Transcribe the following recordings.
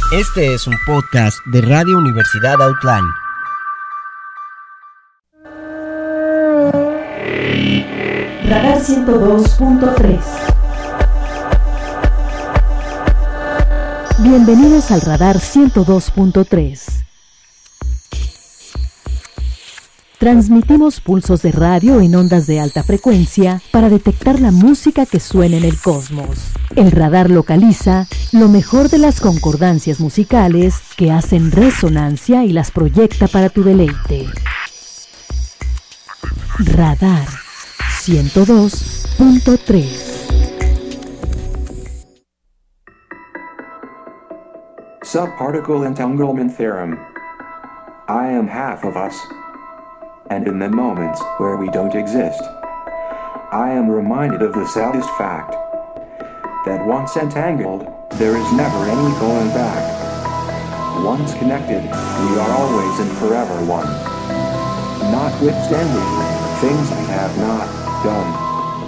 Este es un podcast de Radio Universidad Outland. Radar 102.3. Bienvenidos al Radar 102.3. Transmitimos pulsos de radio en ondas de alta frecuencia para detectar la música que suena en el cosmos. El radar localiza lo mejor de las concordancias musicales que hacen resonancia y las proyecta para tu deleite. Radar 102.3. Subparticle entanglement theorem. I am half of us. And in the moments where we don't exist, I am reminded of the saddest fact that once entangled, there is never any going back. Once connected, we are always and forever one. Notwithstanding things we have not done.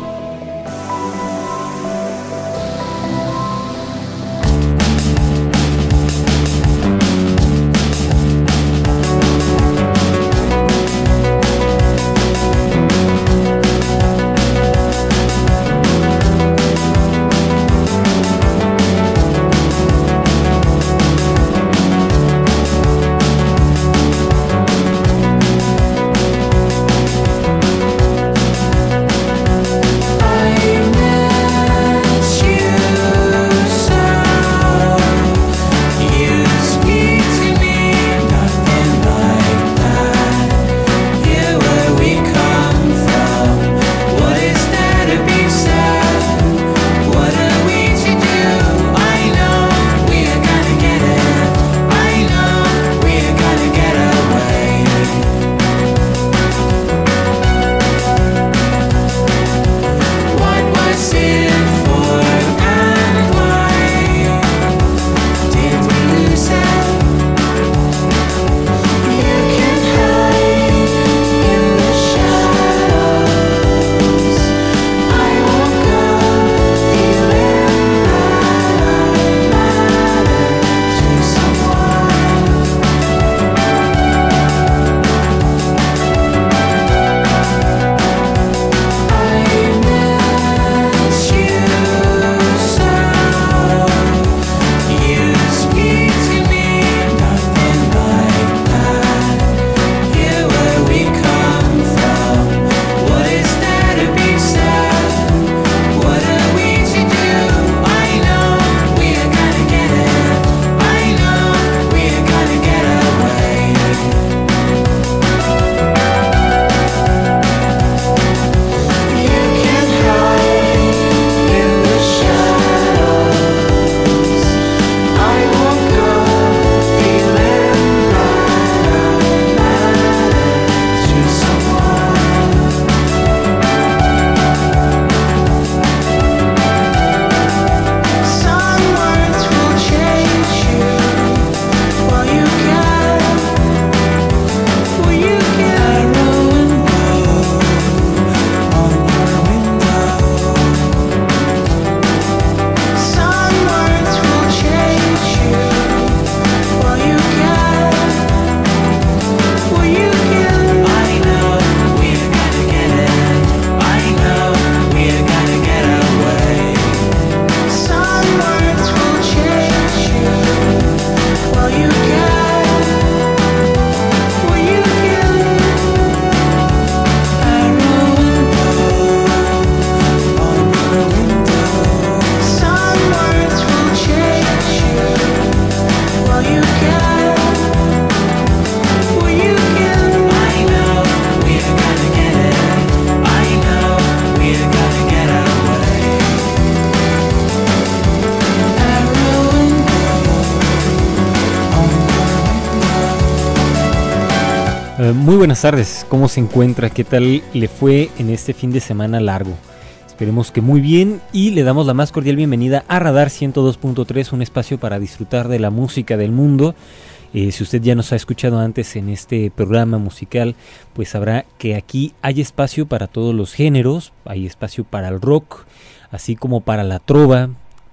Muy buenas tardes, ¿cómo se encuentra? ¿Qué tal le fue en este fin de semana largo? Esperemos que muy bien y le damos la más cordial bienvenida a Radar 102.3, un espacio para disfrutar de la música del mundo. Si usted ya nos ha escuchado antes en este programa musical, pues sabrá que aquí hay espacio para todos los géneros, hay espacio para el rock, así como para la trova,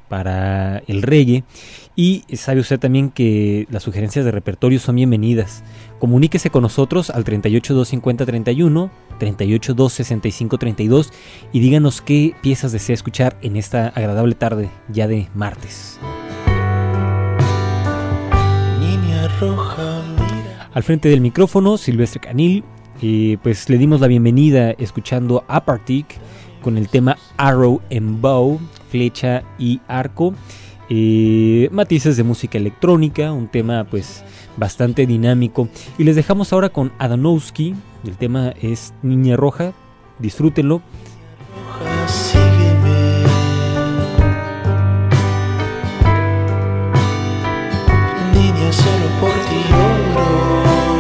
para el reggae. Y sabe usted también que las sugerencias de repertorio son bienvenidas. Comuníquese con nosotros al 38-250-31, 38-265-32 y díganos qué piezas desea escuchar en esta agradable tarde ya de martes. Niña roja, mira. Al frente del micrófono, Silvestre Canil. Pues le dimos la bienvenida escuchando Apartic con el tema Arrow and Bow, flecha y arco. Matices de música electrónica, un tema pues bastante dinámico. Y les dejamos ahora con Adanowski, el tema es Niña Roja, disfrútenlo. Roja, sígueme. Niña, solo por ti lloro.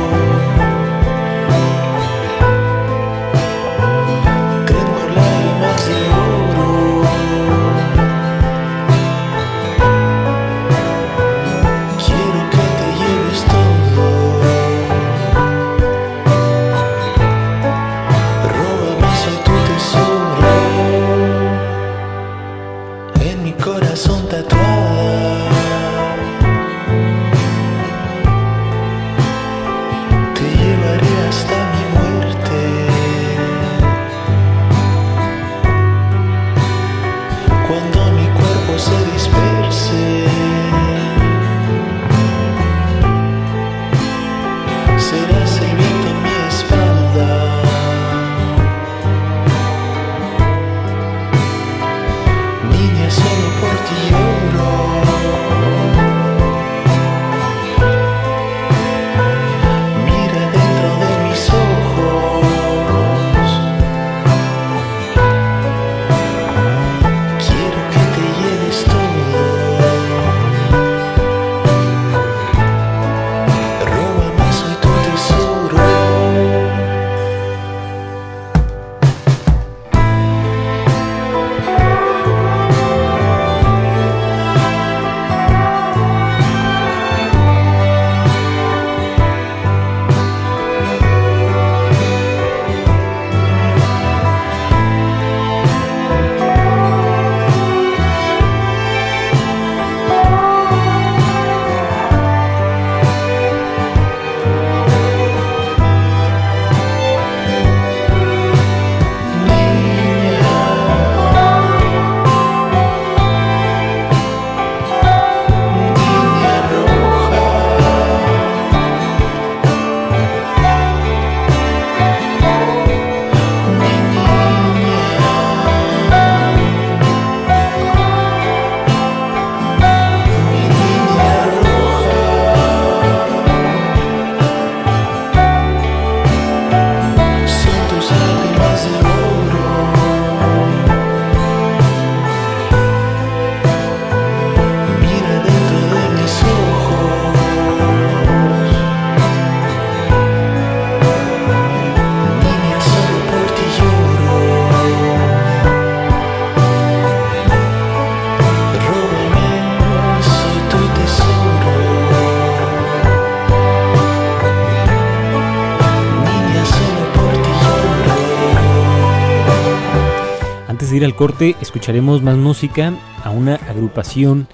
Ir al corte, escucharemos más música a una agrupación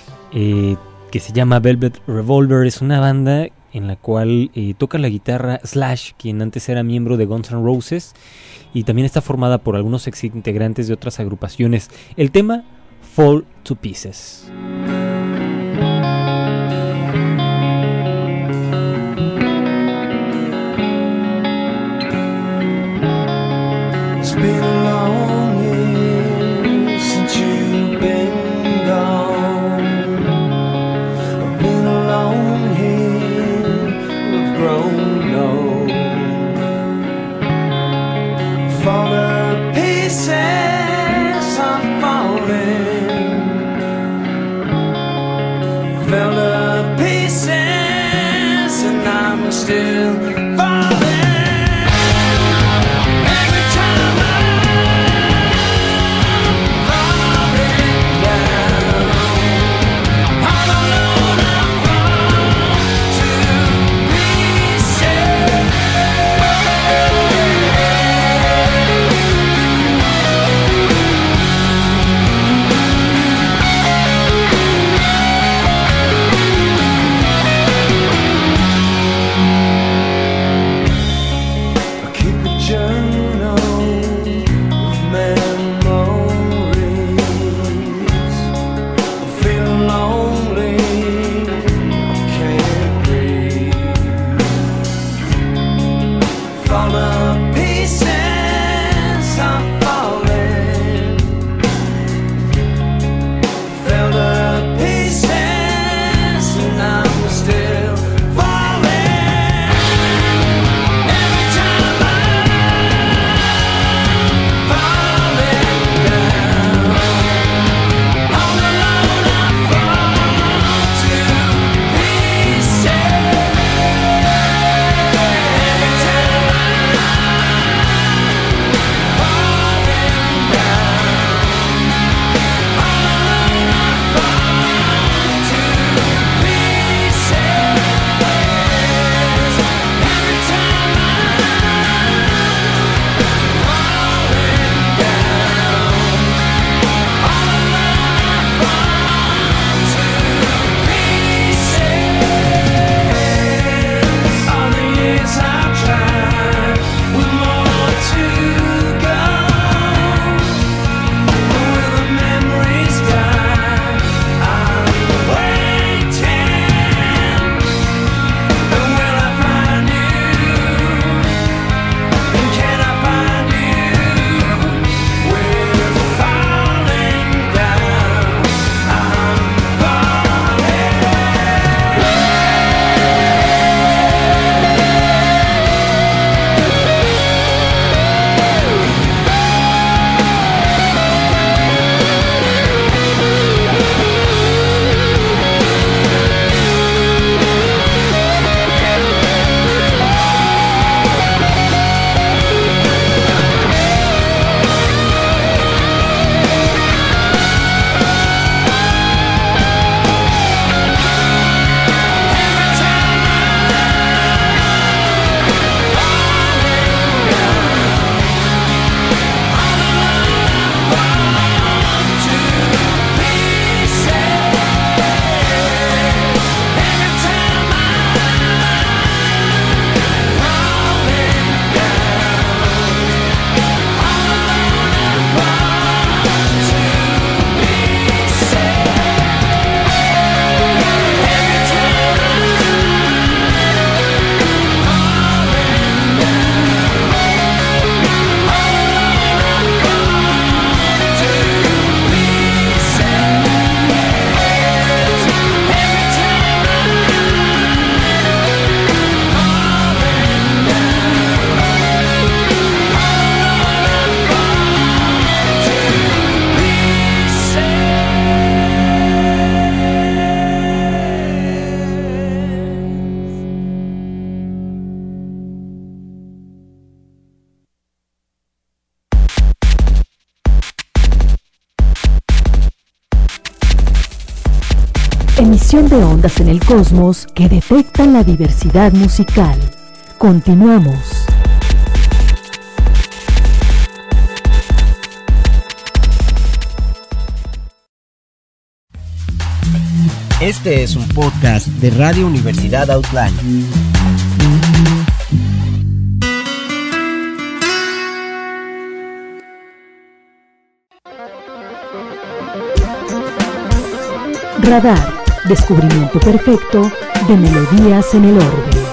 que se llama Velvet Revolver. Es una banda en la cual toca la guitarra Slash, quien antes era miembro de Guns N' Roses, y también está formada por algunos ex integrantes de otras agrupaciones. El tema Fall to Pieces. It's been a long year since you've been gone. I've been alone here, we've grown old. For the pieces I'm falling, fell to pieces and I'm still falling. Emisión de ondas en el cosmos que detectan la diversidad musical. Continuamos. Este es un podcast de Radio Universidad Outland. Radar, descubrimiento perfecto de melodías en el orbe.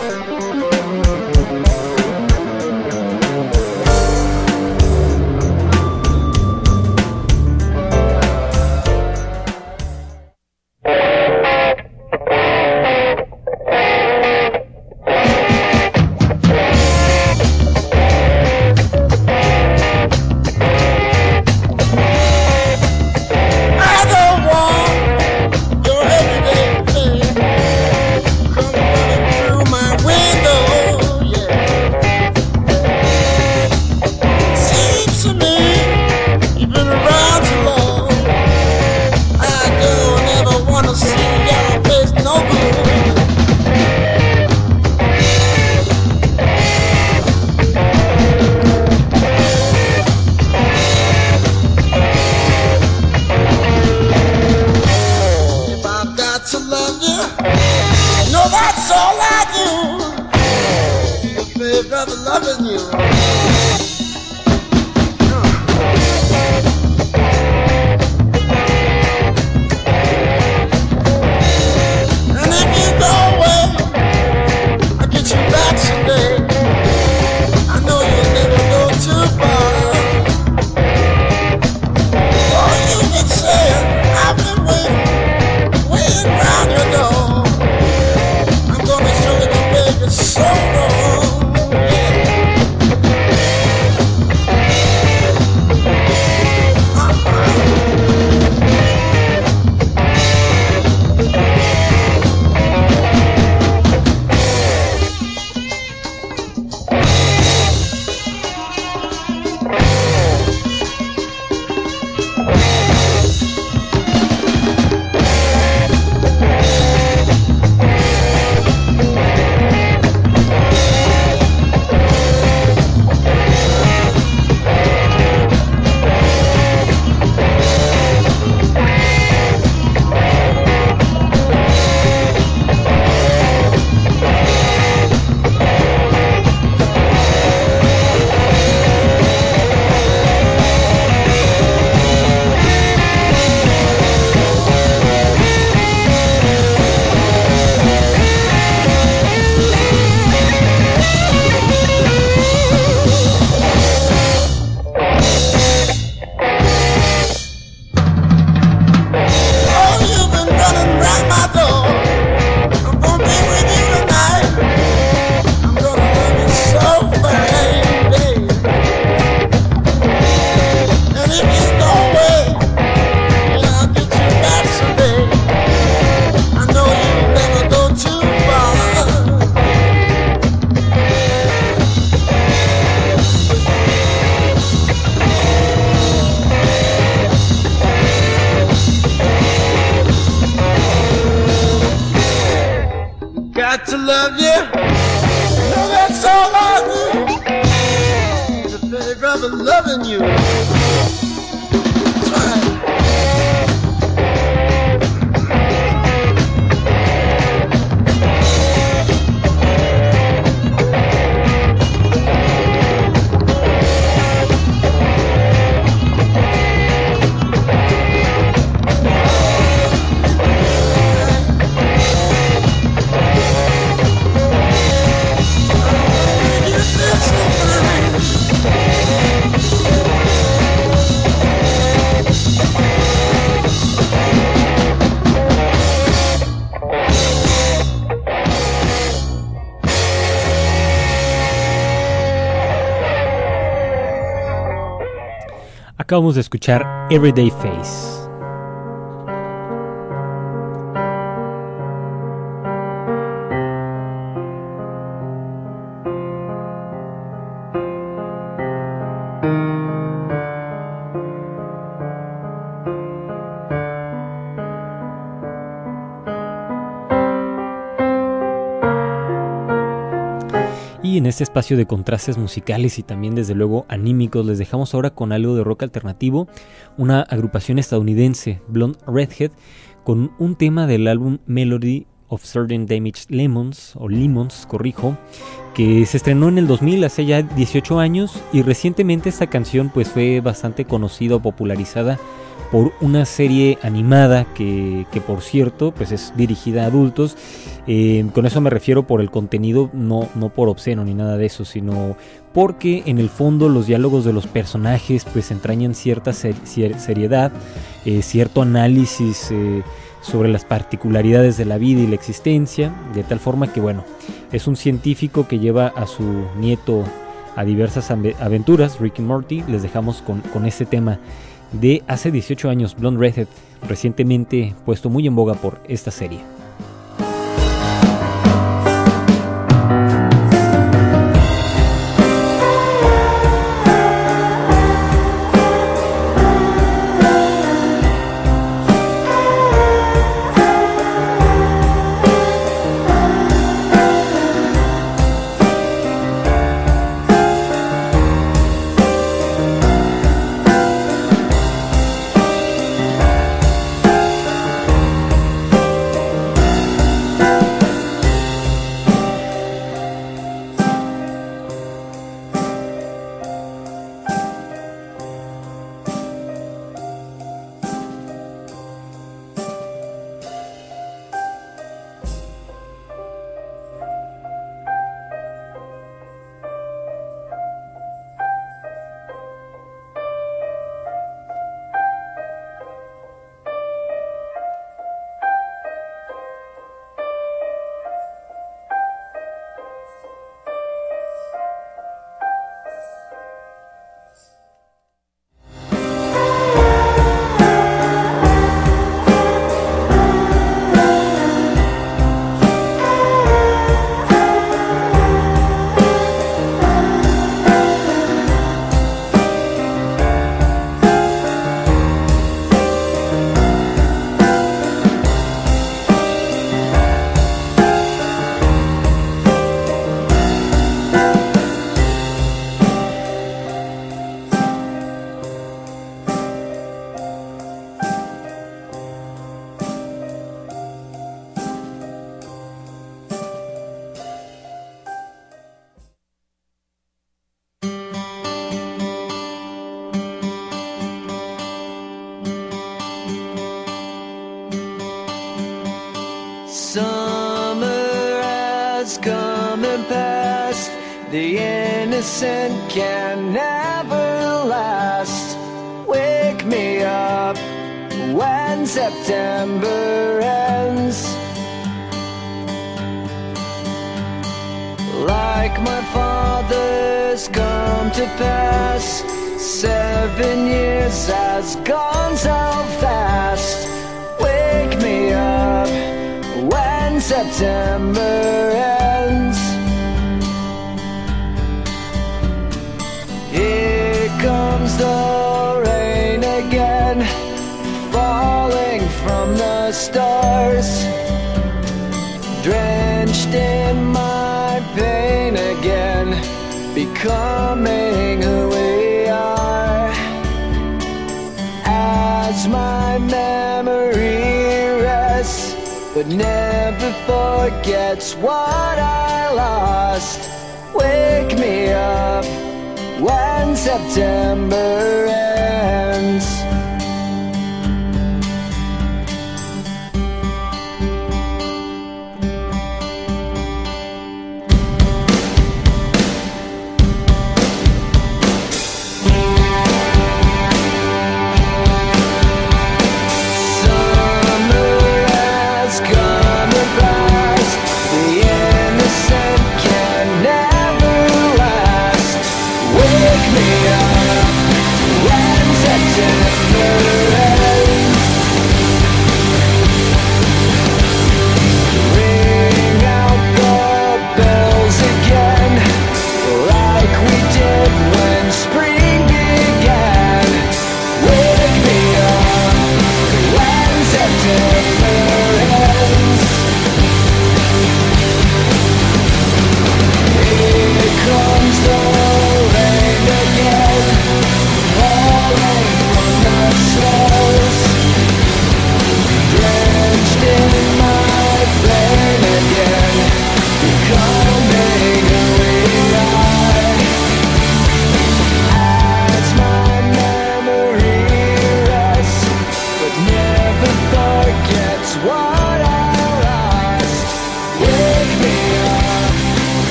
Acabamos de escuchar Everyday Face. Y en este espacio de contrastes musicales y también desde luego anímicos, les dejamos ahora con algo de rock alternativo, una agrupación estadounidense, Blonde Redhead, con un tema del álbum Melody of Certain Damaged Lemons, o Lemons, corrijo, que se estrenó en el 2000, hace ya 18 años, y recientemente esta canción pues fue bastante conocida o popularizada por una serie animada que por cierto pues es dirigida a adultos. Con eso me refiero por el contenido, no por obsceno ni nada de eso, sino porque en el fondo los diálogos de los personajes pues entrañan cierta seriedad, cierto análisis sobre las particularidades de la vida y la existencia, de tal forma que bueno, es un científico que lleva a su nieto a diversas aventuras, Rick y Morty. Les dejamos con este tema de hace 18 años, Blonde Redhead, recientemente puesto muy en boga por esta serie. Summer has come and passed. The innocent can never last. Wake me up when September ends. Like my father's come to pass. 7 years has gone so fast. Wake me up when September ends. Here comes the rain again, falling from the stars, drenched in my pain again, becoming who we are. As my memory rests, but never forgets what I lost. Wake me up when September ends. September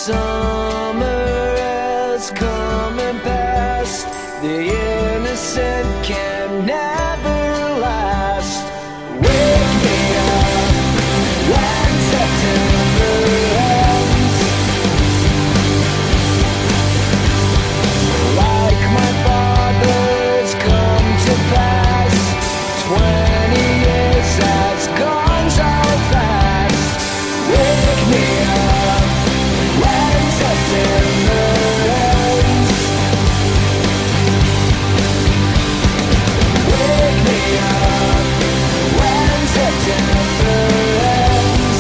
summer is coming past. The innocent can never last. Wake me up when September ends. Like my father's come to pass. 20 years has gone so fast. Wake me up when September ends. Wake me up when September ends.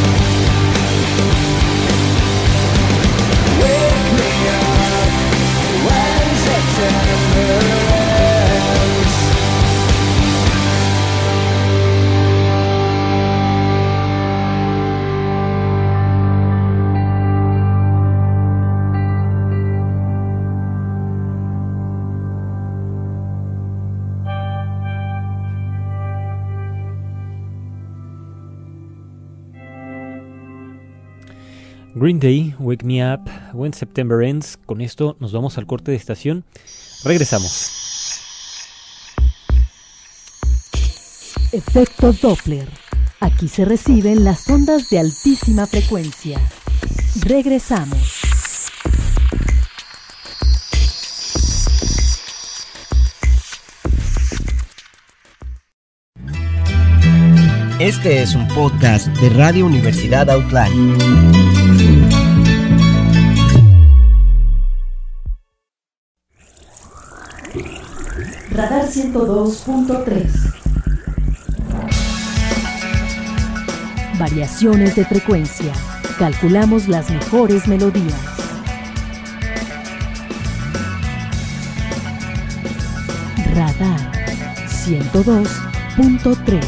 Wake me up when September ends. Green Day, Wake Me Up, When September Ends. Con esto nos vamos al corte de estación. Regresamos. Efecto Doppler. Aquí se reciben las ondas de altísima frecuencia. Regresamos. Este es un podcast de Radio Universidad Outline. Radar 102.3. Variaciones de frecuencia. Calculamos las mejores melodías. Radar 102.3.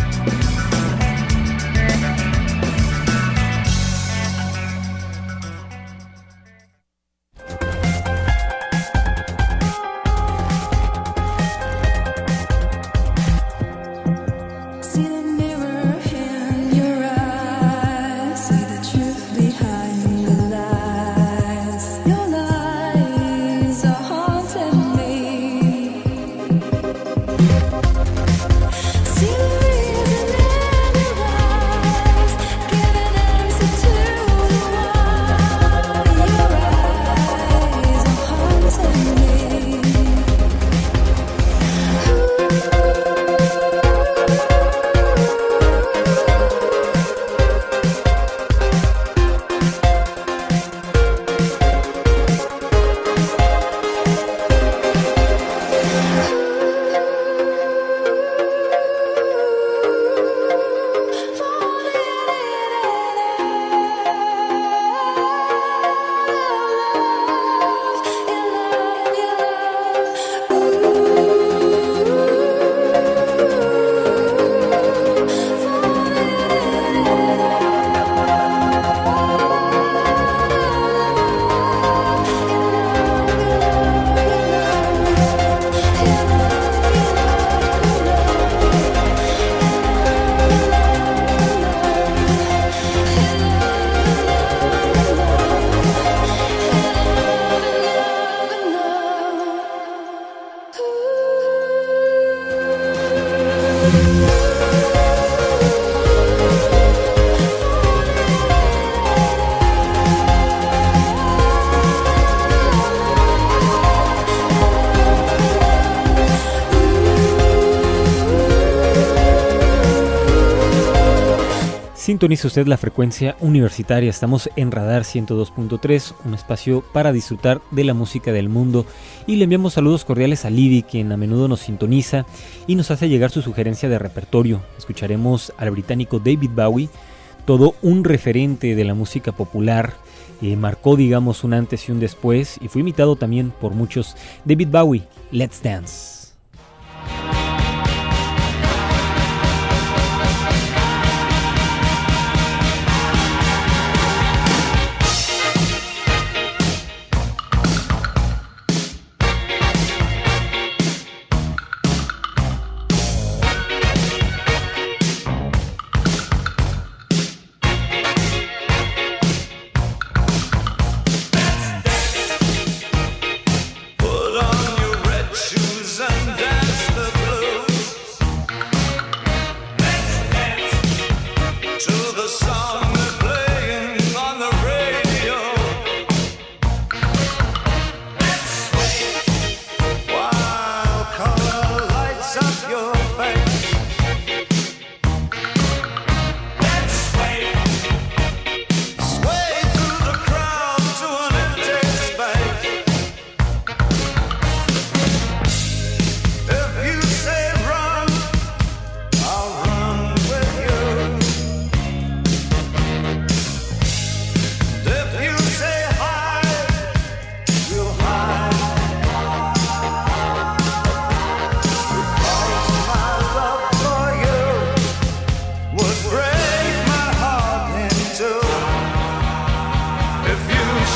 Sintoniza usted la frecuencia universitaria. Estamos en Radar 102.3, un espacio para disfrutar de la música del mundo. Y le enviamos saludos cordiales a Lidi, quien a menudo nos sintoniza y nos hace llegar su sugerencia de repertorio. Escucharemos al británico David Bowie, todo un referente de la música popular. Marcó, digamos, un antes y un después, y fue imitado también por muchos. David Bowie, Let's Dance.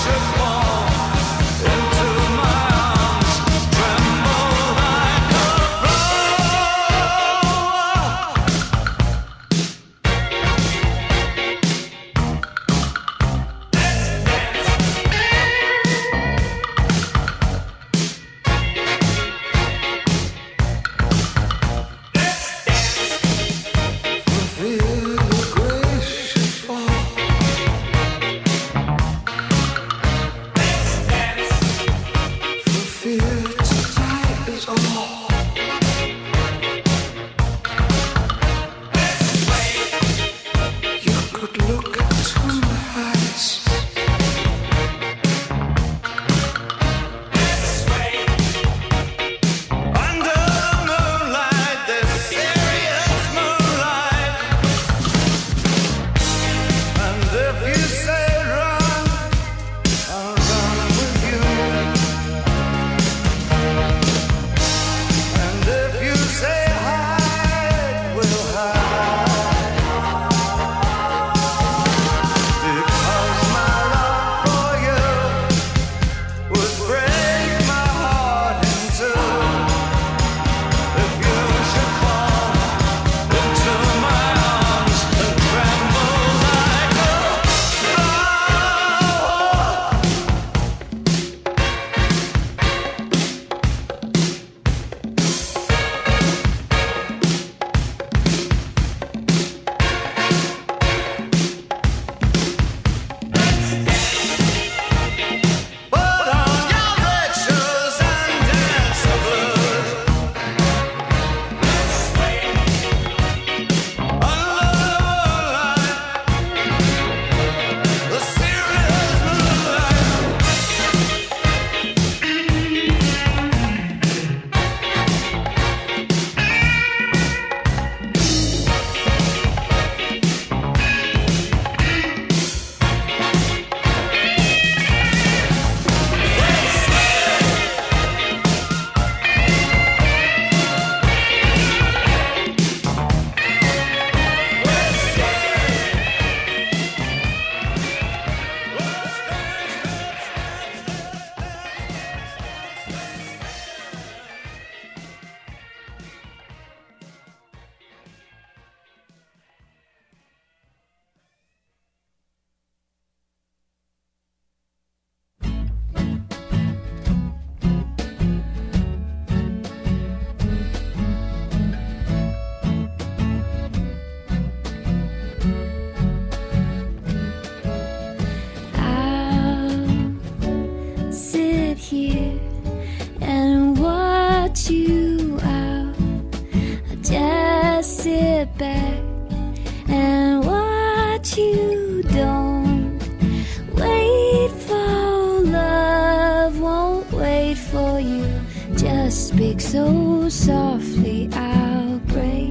speak so softly, I'll break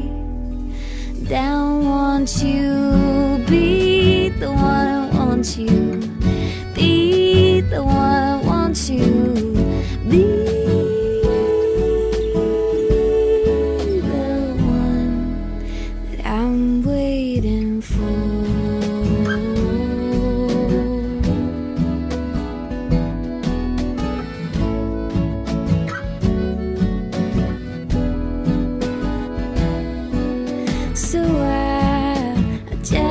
down. Want you, be the one I want you, be the one I want you, be the one that I'm waiting for. So I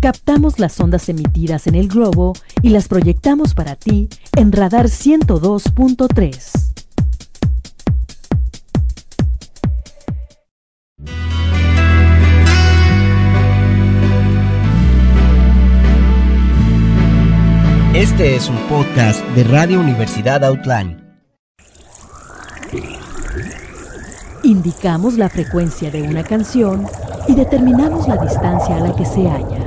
Captamos las ondas emitidas en el globo y las proyectamos para ti en Radar 102.3. Este es un podcast de Radio Universidad Outland. Indicamos la frecuencia de una canción y determinamos la distancia a la que se halla.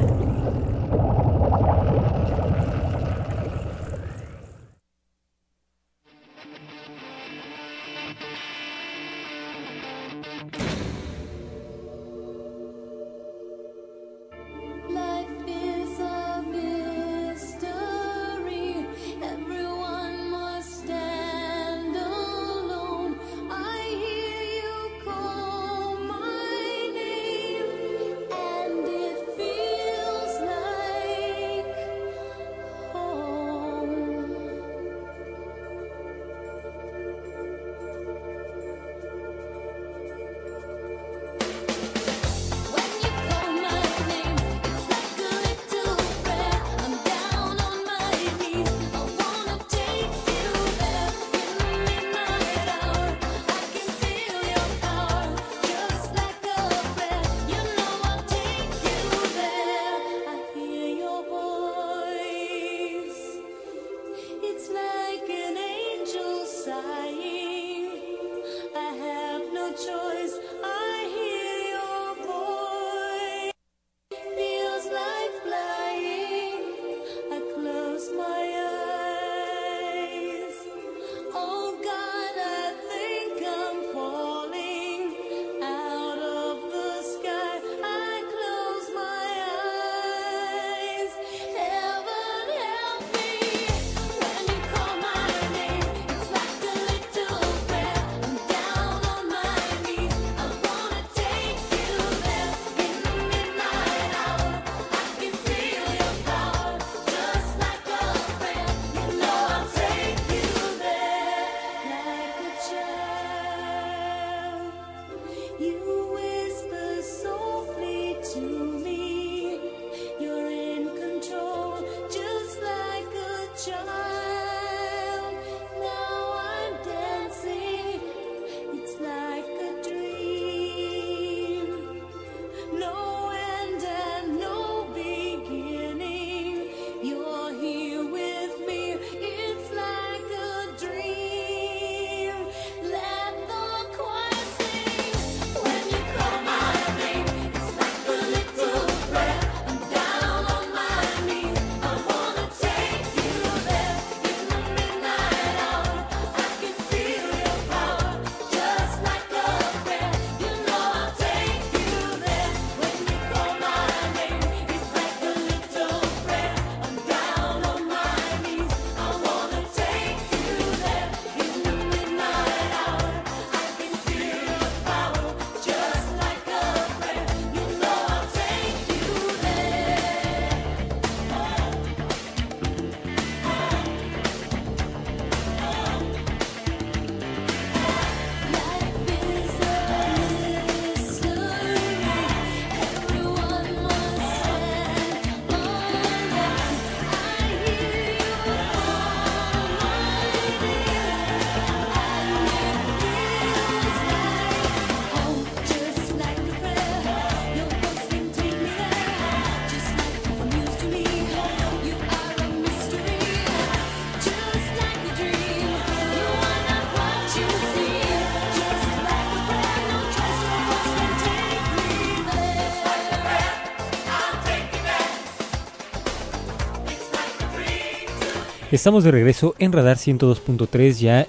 Estamos de regreso en Radar 102.3 ya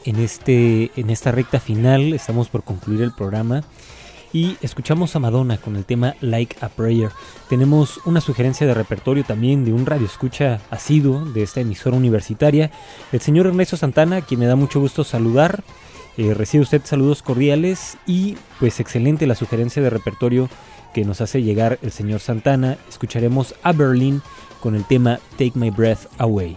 en esta recta final. Estamos por concluir el programa y escuchamos a Madonna con el tema Like a Prayer. Tenemos una sugerencia de repertorio también de un radioescucha asiduo de esta emisora universitaria, el señor Ernesto Santana, a quien me da mucho gusto saludar. Recibe usted saludos cordiales y pues excelente la sugerencia de repertorio que nos hace llegar el señor Santana. Escucharemos a Berlin con el tema Take My Breath Away.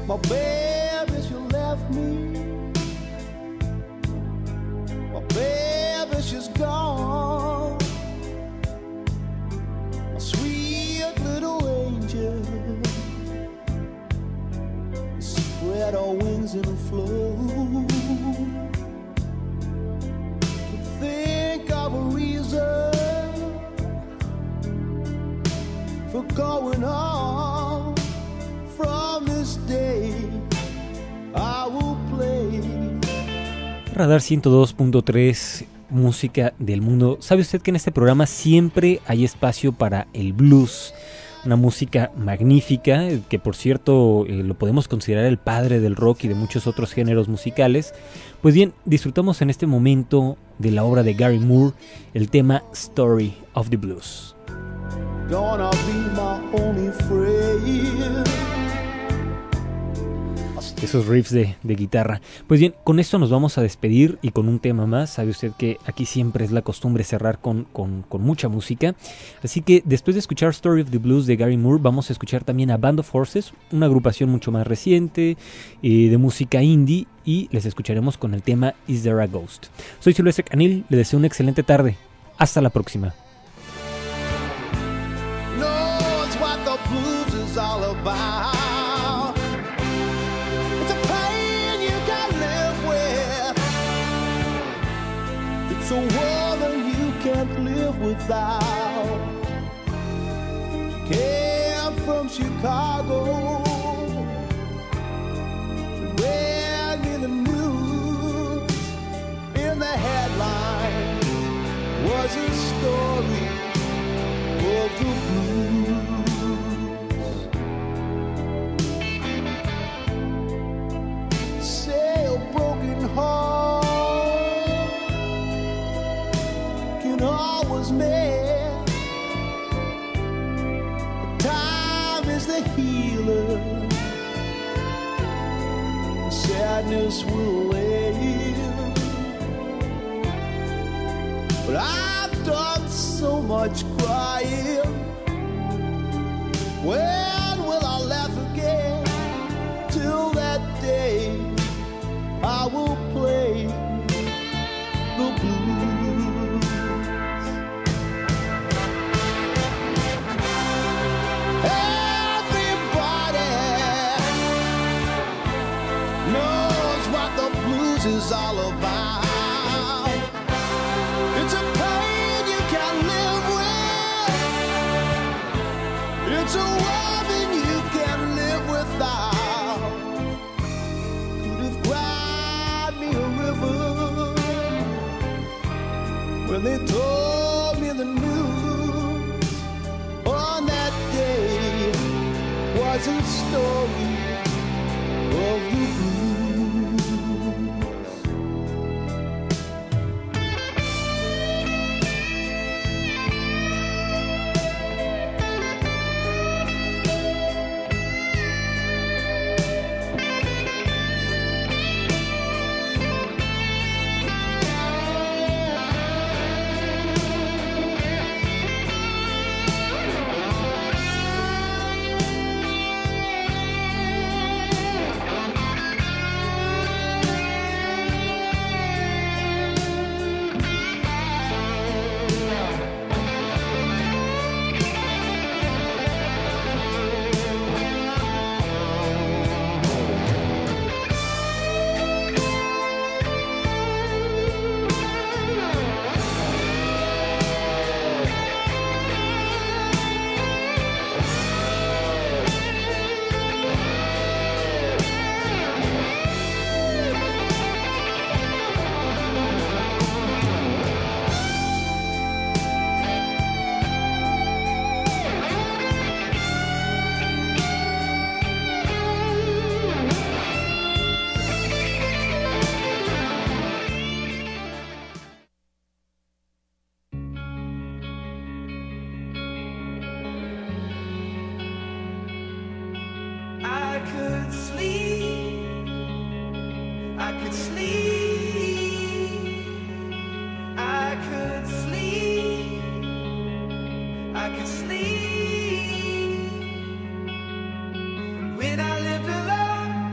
My baby, she left me. My baby, she's gone. A sweet little angel. Spread her wings and flew. Think of a reason for going on. From this day I will play. Radar 102.3, música del mundo. ¿Sabe usted que en este programa siempre hay espacio para el blues? Una música magnífica, que por cierto lo podemos considerar el padre del rock y de muchos otros géneros musicales. Pues bien, disfrutamos en este momento de la obra de Gary Moore, el tema Story of the Blues. Gonna be my only friend. Esos riffs de guitarra. Pues bien, con esto nos vamos a despedir y con un tema más. Sabe usted que aquí siempre es la costumbre cerrar con mucha música. Así que después de escuchar Story of the Blues de Gary Moore, vamos a escuchar también a Band of Horses, una agrupación mucho más reciente de música indie, y les escucharemos con el tema Is There a Ghost. Soy Silvestre Canil, le deseo una excelente tarde. Hasta la próxima. Knows what the blues is all about. It's a world that you can't live without. She came from Chicago. She read me the news. In the headline was a story of the blues. Say a broken heart always mend. Time is the healer. Sadness will end. But I've done so much crying. When will I laugh again? Till that day I will play the blues. Is all about. It's a pain you can't live with. It's a woman you can't live without. Could have cried me a river when they told me the news. On that day was a story of the blues. When I lived alone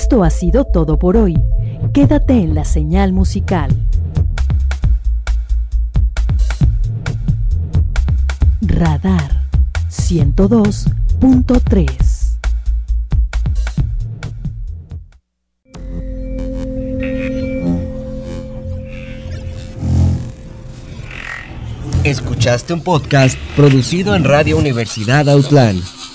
Esto ha sido todo por hoy. Quédate en la señal musical. Radar 102.3. Escuchaste un podcast producido en Radio Universidad Autlán.